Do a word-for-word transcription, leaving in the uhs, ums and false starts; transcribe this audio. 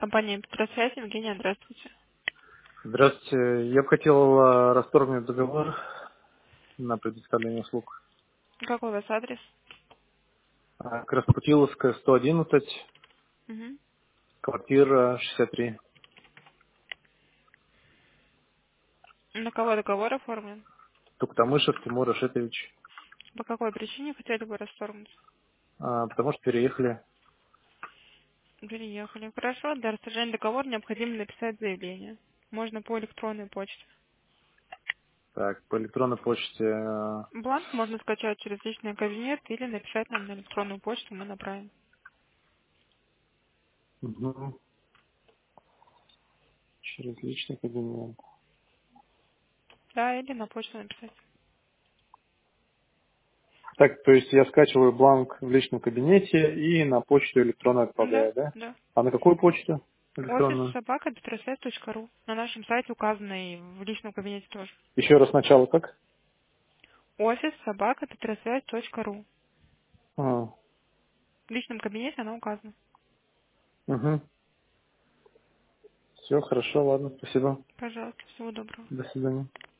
Компания «Петросвязь». Евгения, здравствуйте. Здравствуйте. Я бы хотел а, расторгнуть договор на предоставление услуг. Какой у вас адрес? А, Краснопутиловская, сто одиннадцать, Мгм. квартира шестьдесят три. На кого договор оформлен? Туктамышев Тимур Рашитович. По какой причине хотели бы расторгнуть? А, Потому что переехали. Переехали. Хорошо, для расторжения договора необходимо написать заявление. Можно по электронной почте. Так, по электронной почте. а, Бланк можно скачать через личный кабинет или написать нам на электронную почту, мы направим. мгм, Через личный кабинет. Да, или на почту написать. Так, то есть я скачиваю бланк в личном кабинете и на почту электронную Да, отправляю, да? да. А на какую почту Офис электронную? собака петросвязь точка ру. На нашем сайте указано и в личном кабинете тоже. Еще раз сначала как? Офис собака петросвязь точка ру. А, В личном кабинете она указана. угу. Все, хорошо, ладно, спасибо. Пожалуйста, всего доброго. До свидания.